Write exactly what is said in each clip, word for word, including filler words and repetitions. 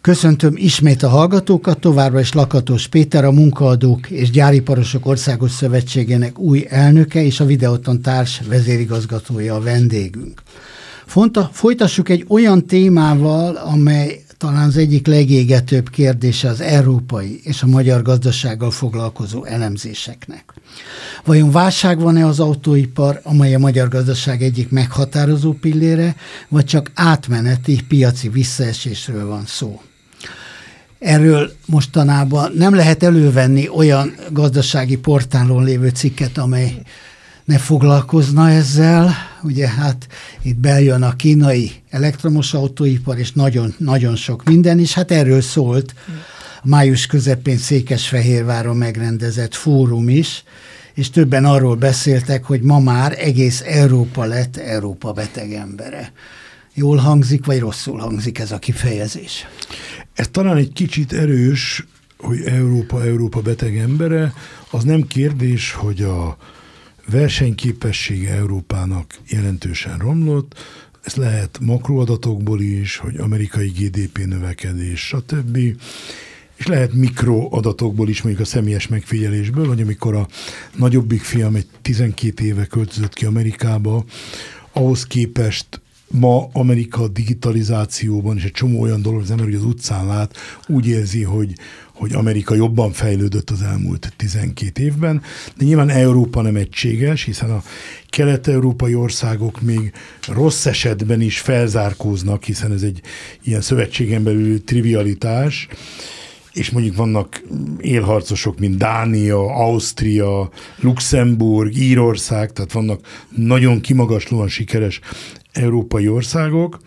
Köszöntöm ismét a hallgatókat, továbbra is Lakatos Péter, a Munkaadók és Gyáriparosok Országos Szövetségének új elnöke és a Videoton társ vezérigazgatója a vendégünk. Fonta, folytassuk egy olyan témával, amely talán az egyik legégetőbb kérdése az európai és a magyar gazdasággal foglalkozó elemzéseknek. Vajon válság van-e az autóipar, amely a magyar gazdaság egyik meghatározó pillére, vagy csak átmeneti piaci visszaesésről van szó? Erről mostanában nem lehet elővenni olyan gazdasági portálon lévő cikket, amely ne foglalkozna ezzel. Ugye hát itt bejön a kínai elektromos autóipar, és nagyon, nagyon sok minden is. Hát erről szólt május közepén Székesfehérváron megrendezett fórum is, és többen arról beszéltek, hogy ma már egész Európa lett Európa beteg embere. Jól hangzik, vagy rosszul hangzik ez a kifejezés? Ez talán egy kicsit erős, hogy Európa, Európa beteg embere. Az nem kérdés, hogy a versenyképessége Európának jelentősen romlott. Ez lehet makroadatokból is, hogy amerikai gé dé pé növekedés, stb. És lehet mikroadatokból is, mondjuk a személyes megfigyelésből, hogy amikor a nagyobbik fiam egy tizenkét éve költözött ki Amerikába, ahhoz képest ma Amerika digitalizációban, és egy csomó olyan dolog, az ember, hogy az utcán lát, úgy érzi, hogy, hogy Amerika jobban fejlődött az elmúlt tizenkét évben, de nyilván Európa nem egységes, hiszen a kelet-európai országok még rossz esetben is felzárkóznak, hiszen ez egy ilyen szövetségen belül trivialitás, és mondjuk vannak élharcosok, mint Dánia, Ausztria, Luxemburg, Írország, tehát vannak nagyon kimagaslóan sikeres európai országok.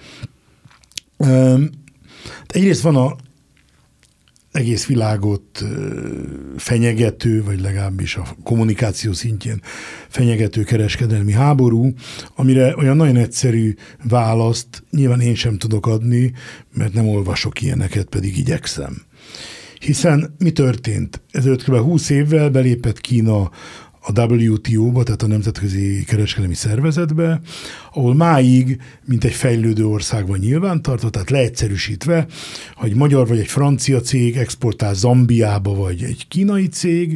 Egyrészt van a egész világot fenyegető, vagy legalábbis a kommunikáció szintjén fenyegető kereskedelmi háború, amire olyan nagyon egyszerű választ nyilván én sem tudok adni, mert nem olvasok ilyeneket, pedig igyekszem. Hiszen mi történt? Ezelőtt kb. húsz évvel belépett Kína a dupla vé té ó-ba, tehát a Nemzetközi Kereskedelmi Szervezetbe, ahol máig, mint egy fejlődő országban nyilvántartott, tehát leegyszerűsítve, ha egy magyar vagy egy francia cég exportál Zambiába, vagy egy kínai cég,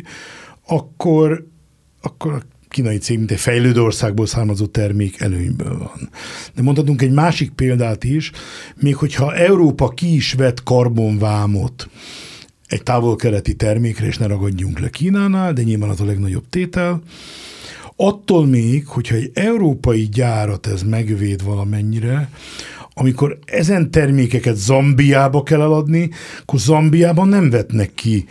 akkor, akkor a kínai cég, mint egy fejlődő országból származó termék előnyből van. De mondhatunk egy másik példát is, még hogyha Európa ki is vett karbonvámot egy távol-keleti termékre, és ne ragadjunk le Kínánál, de nyilván az a legnagyobb tétel. Attól még, hogyha egy európai gyárat ez megvéd valamennyire, amikor ezen termékeket Zambiába kell eladni, akkor Zambiában nem vetnek ki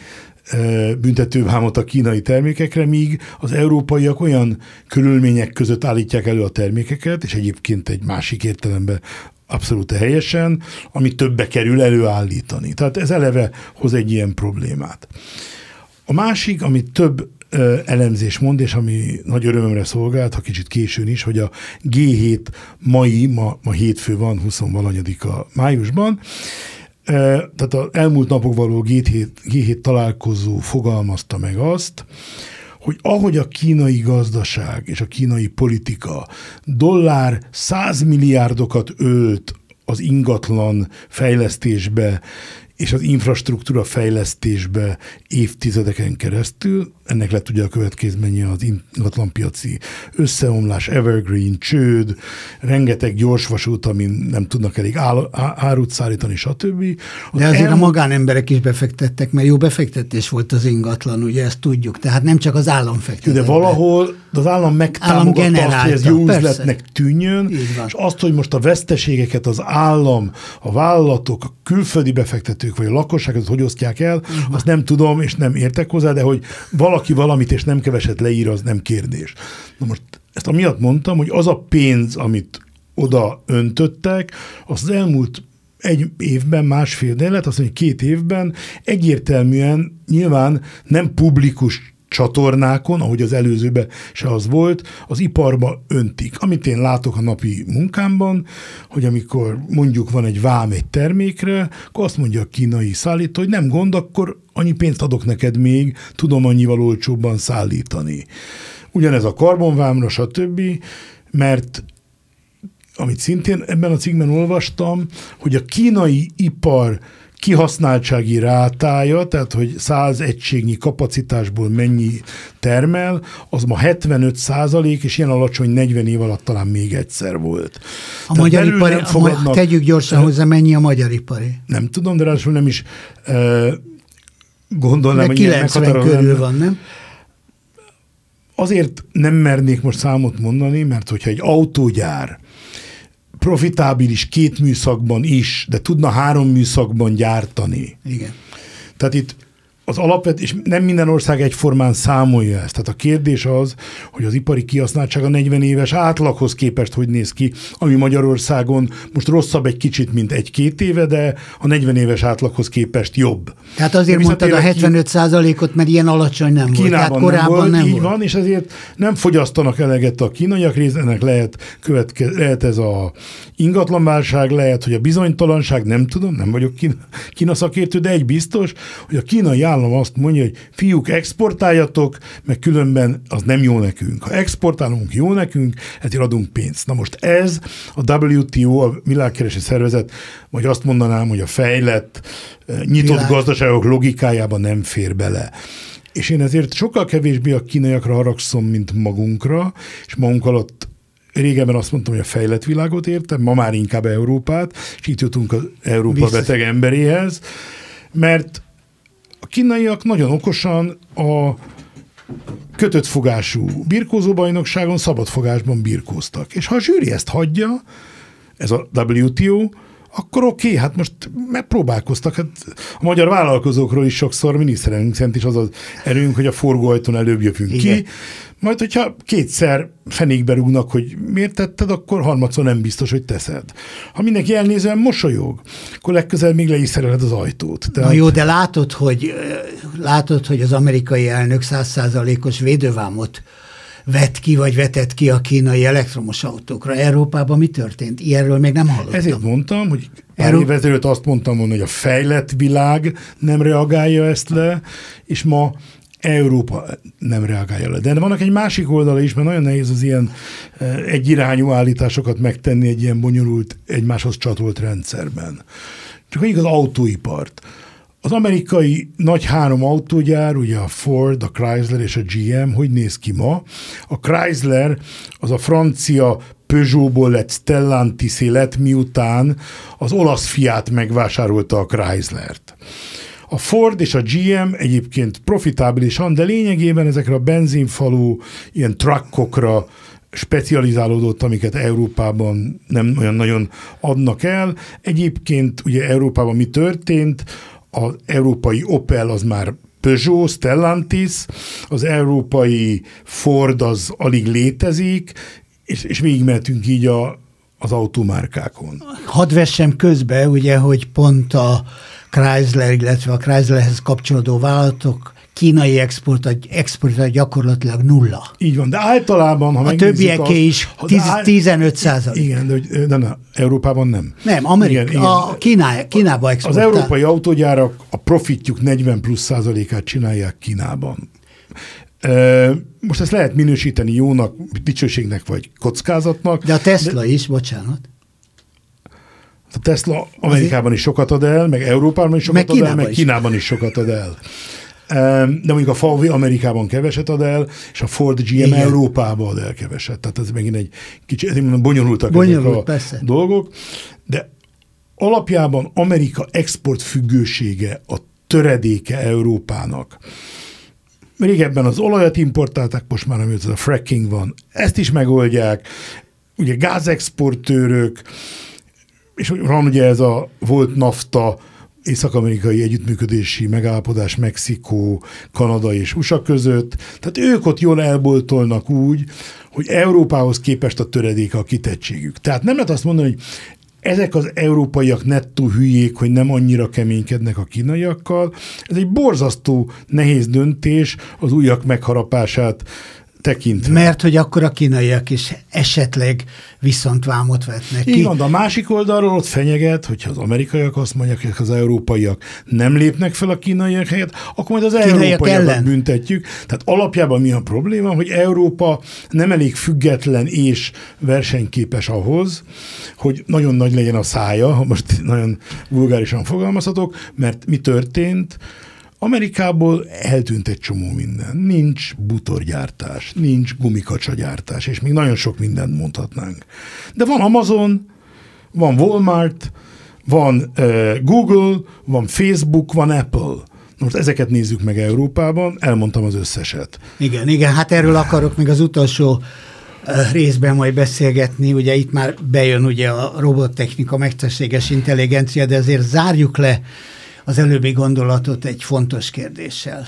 büntetővámot a kínai termékekre, míg az európaiak olyan körülmények között állítják elő a termékeket, és egyébként egy másik értelemben abszolút helyesen, ami többe kerül előállítani. Tehát ez eleve hoz egy ilyen problémát. A másik, amit több ö, elemzés mond, és ami nagy örömömre szolgált, ha kicsit későn is, hogy a gé hét mai, ma, ma hétfő van, huszonvalahanyadika májusban, ö, tehát az elmúlt napok való gé hét, gé hét találkozó fogalmazta meg azt, hogy ahogy a kínai gazdaság és a kínai politika dollár százmilliárdokat ölt az ingatlan fejlesztésbe és az infrastruktúra fejlesztésbe évtizedeken keresztül, ennek lett ugye a következménye az ingatlanpiaci összeomlás, evergreen, csőd, rengeteg gyorsvasút, amin nem tudnak elég áll, árut szállítani, stb. De azért el... a magánemberek is befektettek, mert jó befektetés volt az ingatlan, ugye ezt tudjuk, tehát nem csak az állam fektetett. De valahol az állam megtámogatta azt, hogy ez jó persze. üzletnek tűnjön, és azt, hogy most a veszteségeket az állam, a vállalatok, a külföldi befektetők, vagy a lakosság, az hogy osztják el, uh-huh. azt nem tudom, és nem értek hozzá, de hogy valaki valamit, és nem keveset leír, az nem kérdés. Na most ezt amiatt mondtam, hogy az a pénz, amit oda öntöttek, az az elmúlt egy évben, másfél, de lehet azt mondani, két évben egyértelműen nyilván nem publikus csatornákon, ahogy az előzőben se az volt, az iparba öntik. Amit én látok a napi munkámban, hogy amikor mondjuk van egy vám egy termékre, akkor azt mondja a kínai szállító, hogy nem gond, akkor annyi pénzt adok neked még, tudom annyival olcsóbban szállítani. Ugyanez a karbonvámra, stb., mert amit szintén ebben a cikkben olvastam, hogy a kínai ipar kihasználtsági rátája, tehát hogy száz egységnyi kapacitásból mennyi termel, az ma hetvenöt százalék, és ilyen alacsony negyven év alatt talán még egyszer volt. A magyar ipari, fogadnak, tegyük gyorsan hozzá, mennyi a magyar ipari? Nem tudom, de ráadásul nem is uh, gondolnám, hogy kilencven körül van, nem? Azért nem mernék most számot mondani, mert hogyha egy autógyár profitábilis két műszakban is, de tudna három műszakban gyártani. Igen. Tehát itt az alapvet, és nem minden ország egyformán számolja ezt. Tehát a kérdés az, hogy az ipari kihasználtság a negyven éves átlaghoz képest hogy néz ki, ami Magyarországon most rosszabb egy kicsit, mint egy-két éve, de a negyven éves átlaghoz képest jobb. Tehát azért mondtad a hetvenöt százalékot, mert ilyen alacsony nem volt. Kínában Tehát korábban nem volt. Nem így volt. van, és ezért nem fogyasztanak eleget a kínaiak, részlenek lehet, követke, lehet ez a ingatlanválság, lehet, hogy a bizonytalanság, nem tudom, nem vagyok Kína, Kína szakértő, de egy biztos, hogy a kínai állam azt mondja, hogy fiúk, exportáljatok, meg különben az nem jó nekünk. Ha exportálunk, jó nekünk, ezért adunk pénzt. Na most ez a dupla vé té o, a Világkereskedelmi Szervezet, vagy azt mondanám, hogy a fejlett, nyitott Világ. gazdaságok logikájában nem fér bele. És én ezért sokkal kevésbé a kínaiakra haragszom, mint magunkra, és magunk alatt régebben azt mondtam, hogy a fejlett világot értem, ma már inkább Európát, és itt jutunk az Európa Biztos. beteg emberéhez, mert a kínaiak nagyon okosan a kötött fogású birkózóbajnokságon szabadfogásban birkóztak. És ha a zsűri ezt hagyja, ez a dupla vé té o, akkor oké, okay, hát most megpróbálkoztak. Hát a magyar vállalkozókról is sokszor miniszterelnök szerint is az az erőnk, hogy a forgóajtón előbb jövünk Igen. ki. Majd, hogyha kétszer fenékbe rúgnak, hogy miért tetted, akkor harmadszor nem biztos, hogy teszed. Ha mindenki elnézően mosolyog, akkor legközelebb még le is szereled az ajtót. Tehát... Na jó, de látod, hogy, látod, hogy az amerikai elnök száz százalékos védővámot vett ki, vagy vetett ki a kínai elektromos autókra. Európában mi történt? Ilyenről még nem hallottam. Ezért mondtam, hogy pár év ezelőtt azt mondtam volna, hogy a fejlett világ nem reagálja ezt le, és ma Európa nem reagálja le. De vannak egy másik oldala is, mert nagyon nehéz az ilyen egyirányú állításokat megtenni egy ilyen bonyolult, egymáshoz csatolt rendszerben. Csak mondjuk az autóipart. Az amerikai nagy három autógyár, ugye a Ford, a Chrysler és a gé em, hogy néz ki ma? A Chrysler az a francia Peugeotból lett Stellantis-é lett, miután az olasz Fiat megvásárolta a Chryslert. A Ford és a gé em egyébként profitábilisan, de lényegében ezekre a benzinfalú ilyen truckokra specializálódott, amiket Európában nem olyan nagyon adnak el. Egyébként ugye Európában mi történt? Az európai Opel az már Peugeot, Stellantis, az európai Ford az alig létezik, és, és végigmentünk így a, az automárkákon. Hadd vessem közbe, ugye, hogy pont a Chrysler, illetve a Chryslerhez kapcsolódó vállalatok kínai export, export gyakorlatilag nulla. Így van, de általában, ha a többieké is tizenöt százalék. Igen, de, de nem, Európában nem. Nem, Amerika, igen, a Kíná, Kínába exportál. Az európai autógyárak a profitjuk negyven plusz százalékát csinálják Kínában. Most ezt lehet minősíteni jónak, dicsőségnek vagy kockázatnak. De a Tesla de, is, bocsánat. A Tesla Amerikában is sokat ad el, meg Európában is sokat meg ad el, meg is. Kínában is sokat ad el. De mondjuk a ef á vé Amerikában keveset ad el, és a Ford gé em Igen. Európában ad el keveset. Tehát ez megint egy kicsit, ezért mondom, bonyolultak Bonyolult, ezek a persze. dolgok. De alapjában Amerika exportfüggősége a töredéke Európának. Régebben az olajat importálták, most már amióta a fracking van, ezt is megoldják. Ugye gázexportőrök, és van ugye ez a volt NAFTA, észak-amerikai együttműködési megállapodás Mexikó, Kanada és u es á között. Tehát ők ott jól elboltolnak úgy, hogy Európához képest a töredéke a kitettségük. Tehát nem lehet azt mondani, hogy ezek az európaiak nettó hülyék, hogy nem annyira keménykednek a kínaiakkal. Ez egy borzasztó nehéz döntés az ujjak megharapását tekintve. Mert hogy akkor a kínaiak is esetleg viszont vámot vetnek ki. Így van, de a másik oldalról ott fenyeget, hogyha az amerikaiak azt mondják, hogy az európaiak nem lépnek fel a kínaiak helyett, akkor majd az európaiakat büntetjük. Tehát alapjában mi a probléma, hogy Európa nem elég független és versenyképes ahhoz, hogy nagyon nagy legyen a szája, ha most nagyon vulgárisan fogalmazhatok, mert mi történt? Amerikából eltűnt egy csomó minden. Nincs butorgyártás, nincs gumikacsagyártás, és még nagyon sok mindent mondhatnánk. De van Amazon, van Walmart, van uh, Google, van Facebook, van Apple. Most ezeket nézzük meg Európában, elmondtam az összeset. Igen, igen, hát erről akarok még az utolsó részben majd beszélgetni, ugye itt már bejön ugye a robottechnika, mesterséges intelligencia, de azért zárjuk le az előbbi gondolatot egy fontos kérdéssel.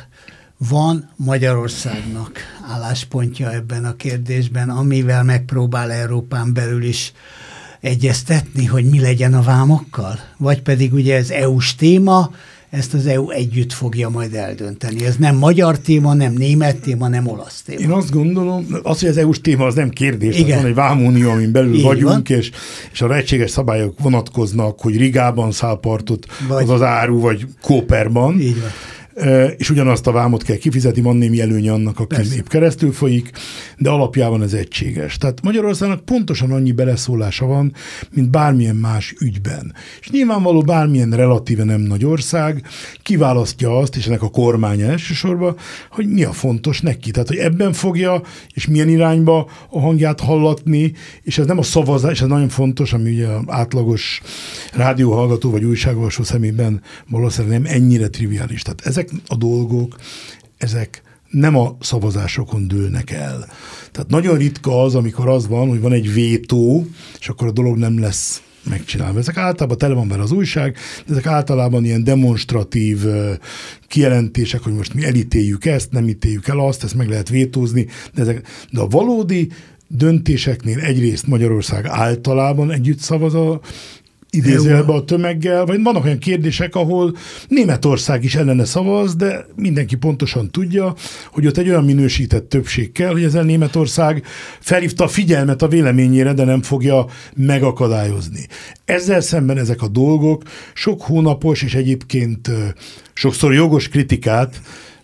Van Magyarországnak álláspontja ebben a kérdésben, amivel megpróbál Európán belül is egyeztetni, hogy mi legyen a vámokkal? Vagy pedig ugye ez é u-s téma, ezt az é u együtt fogja majd eldönteni. Ez nem magyar téma, nem német téma, nem olasz téma. Én azt gondolom, az, hogy az é u-s téma az nem kérdés, az van egy vámunió, amin belül így vagyunk, és, és a egységes szabályok vonatkoznak, hogy Rigában száll partot vagy, az az áru, vagy Kóperban. Így van. És ugyanazt a vámot kell kifizetni, van némi előnye annak, aki épp keresztül folyik, de alapjában ez egységes. Tehát Magyarországnak pontosan annyi beleszólása van, mint bármilyen más ügyben. És nyilvánvaló bármilyen relatíve nem nagy ország kiválasztja azt, és ennek a kormánya elsősorban, hogy mi a fontos neki. Tehát, hogy ebben fogja, és milyen irányba a hangját hallatni, és ez nem a szavazás, és ez nagyon fontos, ami ugye átlagos rádióhallgató vagy újságolvasó szemében valószínűleg nem ennyire triviális. Tehát ezek a dolgok, ezek nem a szavazásokon dőlnek el. Tehát nagyon ritka az, amikor az van, hogy van egy vétó, és akkor a dolog nem lesz megcsinálva. Ezek általában tele van vele az újság, de ezek általában ilyen demonstratív kijelentések, hogy most mi elítéljük ezt, nem ítéljük el azt, ezt meg lehet vétózni, de, ezek, de a valódi döntéseknél egyrészt Magyarország általában együtt szavaz a idézőjelbe a tömeggel, vagy vannak olyan kérdések, ahol Németország is ellene szavaz, de mindenki pontosan tudja, hogy ott egy olyan minősített többség kell, hogy ezzel Németország felhívta a figyelmet a véleményére, de nem fogja megakadályozni. Ezzel szemben ezek a dolgok sok hónapos és egyébként sokszor jogos kritikát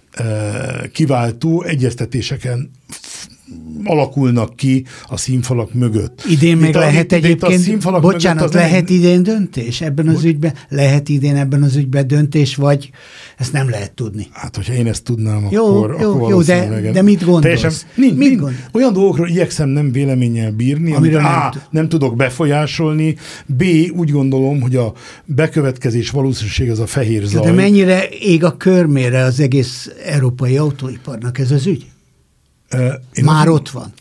kiváltó egyeztetéseken alakulnak ki a színfalak mögött. Idén még lehet egyébként, bocsánat, lehet idén döntés ebben az ügyben? Lehet idén ebben az ügyben döntés, vagy ezt nem lehet tudni? Hát, hogyha én ezt tudnám, jó, akkor, jó, akkor jó, de, de mit gondolsz? Nincs, mit nincs. Gondol? Olyan dolgokról igyekszem nem véleménnyel bírni, amit nem, A, nem tudok befolyásolni, B, úgy gondolom, hogy a bekövetkezés valószínűség az a fehér zaj. De mennyire ég a körmére az egész európai autóiparnak ez az ügy? Én már ott van.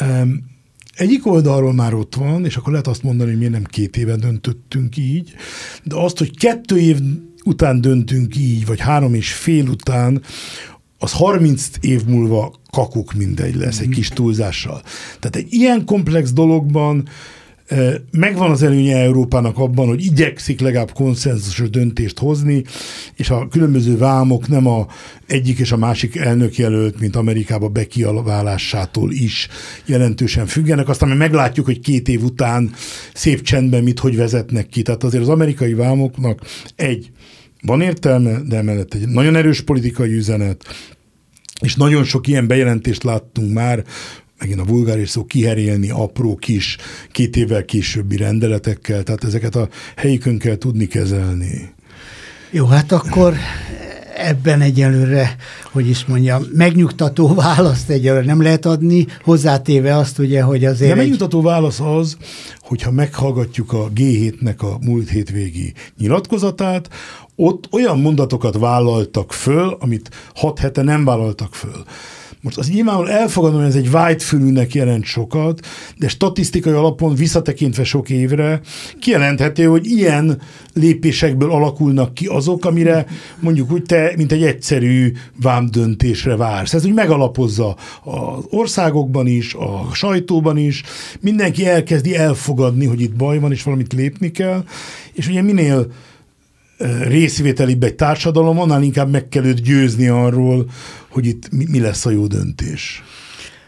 Egyik oldalról már ott van, és akkor lehet azt mondani, hogy miért nem két éve döntöttünk így, de azt, hogy kettő év után döntünk így, vagy három és fél után, az harminc év múlva kakuk mindegy lesz, egy kis túlzással. Tehát egy ilyen komplex dologban megvan az előnye Európának abban, hogy igyekszik legalább konszenzusos döntést hozni, és a különböző vámok nem a egyik és a másik elnökjelölt, mint Amerikába bekialválásától is jelentősen függenek. Aztán meglátjuk, hogy két év után szép csendben mit, hogy vezetnek ki. Tehát azért az amerikai vámoknak egy, van értelme, de emellett egy nagyon erős politikai üzenet, és nagyon sok ilyen bejelentést láttunk már, megint a vulgáris szó, kiherélni apró kis, két évvel későbbi rendeletekkel, tehát ezeket a helyükön kell tudni kezelni. Jó, hát akkor ebben egyelőre, hogy is mondjam, megnyugtató választ egyelőre nem lehet adni, hozzátéve azt ugye, hogy azért... De megnyugtató egy... válasz az, hogyha meghallgatjuk a gé hétnek a múlt hétvégi nyilatkozatát, ott olyan mondatokat vállaltak föl, amit hat hete nem vállaltak föl. Most az nyilvánvalóan elfogadom, hogy ez egy vágyfülűnek jelent sokat, de statisztikai alapon visszatekintve sok évre kijelenthető, hogy ilyen lépésekből alakulnak ki azok, amire mondjuk úgy te, mint egy egyszerű vámdöntésre vársz. Ez úgy megalapozza az országokban is, a sajtóban is, mindenki elkezdi elfogadni, hogy itt baj van, és valamit lépni kell, és ugye minél részvételibb egy társadalom, annál inkább meg kell őt győzni arról, hogy itt mi, mi lesz a jó döntés.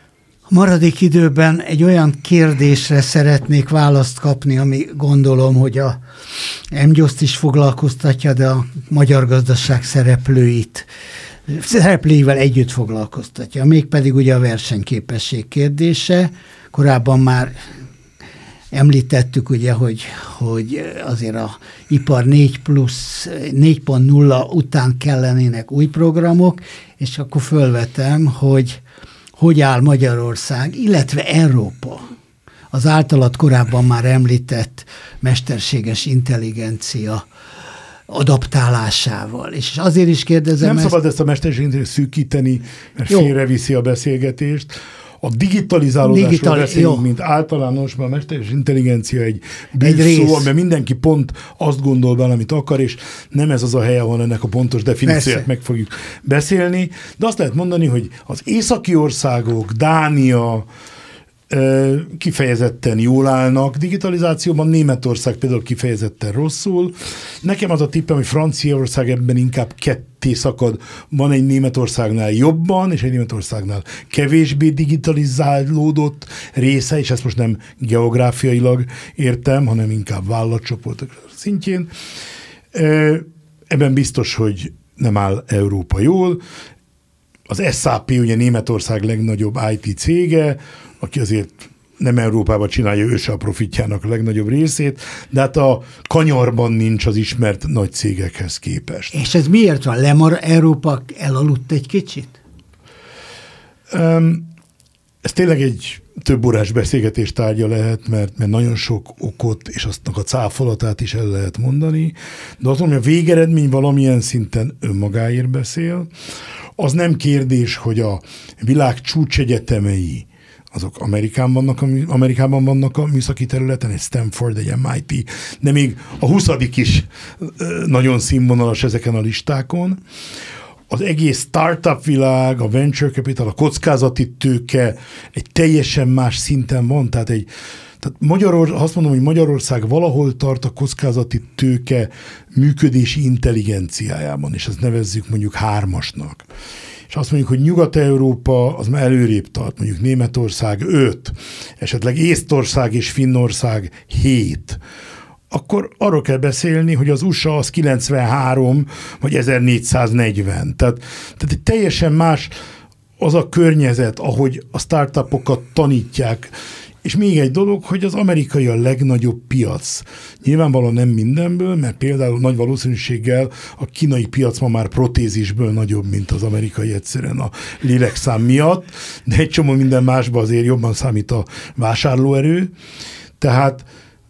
A maradék időben egy olyan kérdésre szeretnék választ kapni, ami gondolom, hogy a em gyószt is foglalkoztatja, de a magyar gazdaság szereplőit, szereplőivel együtt foglalkoztatja. Mégpedig ugye a versenyképesség kérdése. Korábban már említettük ugye, hogy, hogy azért a ipar négy plusz négy pont nulla után kellenének új programok, és akkor fölvetem, hogy hogy áll Magyarország, illetve Európa az általad korábban már említett mesterséges intelligencia adaptálásával. És azért is kérdezem Nem ezt... szabad ezt a mesterséges szűkíteni, mert Jó. félreviszi a beszélgetést. A digitalizálódásról Digital, beszélünk, jó. mint általános, mert a mesterséges intelligencia egy bűvszó, mert mindenki pont azt gondol bele, amit akar, és nem ez az a hely, ahol ennek a pontos definícióját meg fogjuk beszélni. De azt lehet mondani, hogy az északi országok, Dánia kifejezetten jól állnak digitalizációban, Németország például kifejezetten rosszul. Nekem az a tippem, hogy Franciaország ebben inkább ketté szakad. Van egy Németországnál jobban, és egy Németországnál kevésbé digitalizálódott része, és ezt most nem geográfiailag értem, hanem inkább vállalatcsoportok szintjén. Ebben biztos, hogy nem áll Európa jól. Az es á pé ugye Németország legnagyobb i té cége, aki azért nem Európában csinálja ő se a profitjának a legnagyobb részét, de hát a kanyarban nincs az ismert nagy cégekhez képest. És ez miért van? Lemar Európa elaludt egy kicsit? Um, ez tényleg egy több órás beszélgetés tárgya lehet, mert, mert nagyon sok okot és aztnak a cáfolatát is el lehet mondani, de azt mondom, hogy a végeredmény valamilyen szinten önmagáért beszél. Az nem kérdés, hogy a világ csúcsegyetemei azok Amerikában vannak, Amerikában vannak a műszaki területen, egy Stanford, egy em i té, de még a huszadik is nagyon színvonalas ezeken a listákon. Az egész startup világ, a venture capital, a kockázati tőke egy teljesen más szinten van, tehát egy Tehát Magyarország, azt mondom, hogy Magyarország valahol tart a kockázati tőke működési intelligenciájában, és ezt nevezzük mondjuk hármasnak. És azt mondjuk, hogy Nyugat-Európa az már előrébb tart, mondjuk Németország öt, esetleg Észtország és Finnország hét. Akkor arról kell beszélni, hogy az u es á az kilencvenhárom vagy ezernégyszáznegyven. Tehát, tehát egy teljesen más az a környezet, ahogy a startupokat tanítják. És még egy dolog, hogy az amerikai a legnagyobb piac. Nyilvánvalóan nem mindenből, mert például nagy valószínűséggel a kínai piac ma már protézisből nagyobb, mint az amerikai egyszerűen a lélekszám miatt, de egy csomó minden másban azért jobban számít a vásárlóerő. Tehát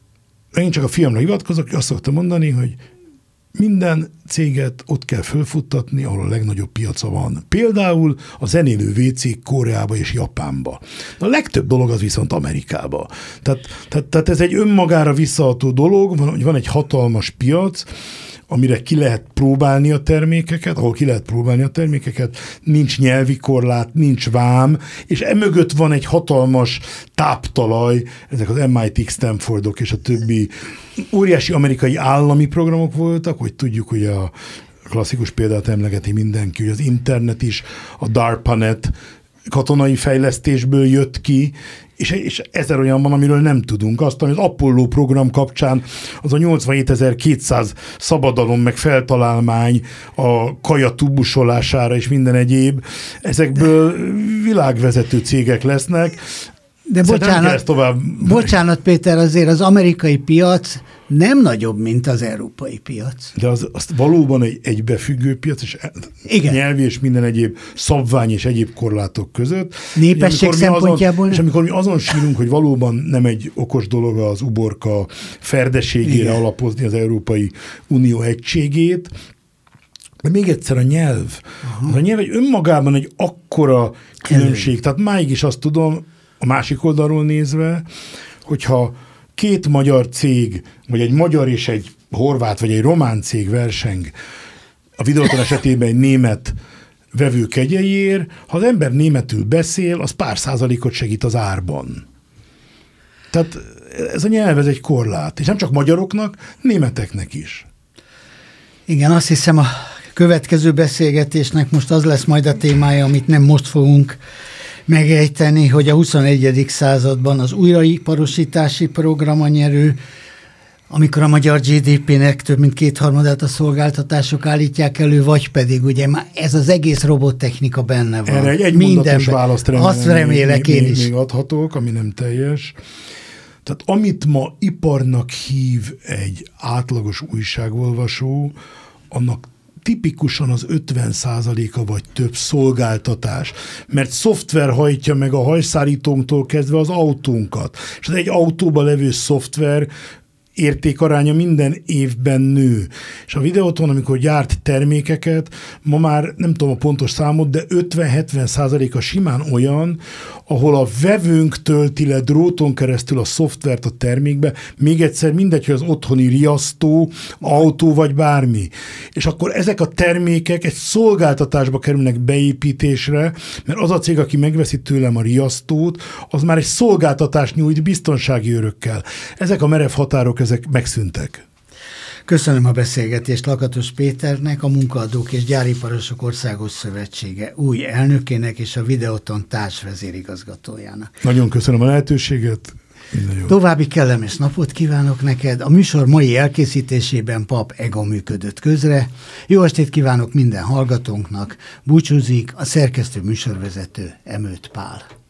én csak a fiamra hivatkozok, azt szoktam mondani, hogy minden céget ott kell fölfuttatni, ahol a legnagyobb piaca van. Például a zenélő vécék Koreába és Japánba. A legtöbb dolog az viszont Amerikába. Tehát, tehát, tehát ez egy önmagára visszaható dolog, van, van egy hatalmas piac, amire ki lehet próbálni a termékeket, ahol ki lehet próbálni a termékeket, nincs nyelvi korlát, nincs vám, és emögött van egy hatalmas táptalaj, ezek az em i té, Stanfordok és a többi óriási amerikai állami programok voltak, hogy tudjuk, hogy a klasszikus példát emlegeti mindenki, hogy az internet is a DARPANET katonai fejlesztésből jött ki, és, és ezer olyan van, amiről nem tudunk. Azt, hogy az Apollo program kapcsán az a nyolcvanhétezer-kétszáz szabadalom meg feltalálmány a kaja tubusolására és minden egyéb, ezekből világvezető cégek lesznek. De bocsánat, tovább... bocsánat, Péter, azért az amerikai piac nem nagyobb, mint az európai piac. De az, az valóban egy egybefüggő piac, és igen. Nyelvi és minden egyéb szabvány és egyéb korlátok között. Népesség szempontjából. Azon, és amikor mi azon sírunk, hogy valóban nem egy okos dolog az uborka ferdeségére igen. alapozni az Európai Unió egységét, de még egyszer a nyelv. Aha. A nyelv egy önmagában egy akkora különbség. Elő. Tehát máig is azt tudom, a másik oldalról nézve, hogyha két magyar cég, vagy egy magyar és egy horvát, vagy egy román cég verseng, a Videoton esetében egy német vevő kegyeiért, ha az ember németül beszél, az pár százalékot segít az árban. Tehát ez a nyelv, ez egy korlát. És nem csak magyaroknak, németeknek is. Igen, azt hiszem a következő beszélgetésnek most az lesz majd a témája, amit nem most fogunk megejteni, hogy a huszonegyedik században az újraiparosítási program a nyerő, amikor a magyar gé dé pének több mint kétharmadát a szolgáltatások állítják elő, vagy pedig ugye már ez az egész robottechnika benne van. Erre egy egymondatos választ remélem, azt remélek még, én még, is. még adhatok, ami nem teljes. Tehát amit ma iparnak hív egy átlagos újságolvasó, annak tipikusan az ötven százaléka vagy több szolgáltatás, mert szoftver hajtja meg a hajszárítónktól kezdve az autónkat. És az egy autóban levő szoftver értékaránya minden évben nő. És a Videoton, amikor gyárt termékeket, ma már nem tudom a pontos számot, de ötven-hetven százaléka simán olyan, ahol a vevőnk tölti le dróton keresztül a szoftvert a termékbe, még egyszer mindegy, hogy az otthoni riasztó, autó vagy bármi. És akkor ezek a termékek egy szolgáltatásba kerülnek beépítésre, mert az a cég, aki megveszi tőlem a riasztót, az már egy szolgáltatást nyújt biztonsági örökkel. Ezek a merev határok, ezek megszűntek. Köszönöm a beszélgetést Lakatos Péternek, a Munkaadók és Gyáriparosok Országos Szövetsége új elnökének és a Videoton társvezérigazgatójának. Nagyon köszönöm a lehetőséget. További kellemes napot kívánok neked. A műsor mai elkészítésében Pap Ega működött közre. Jó estét kívánok minden hallgatónknak. Búcsúzik a szerkesztő műsorvezető Emőt Pál.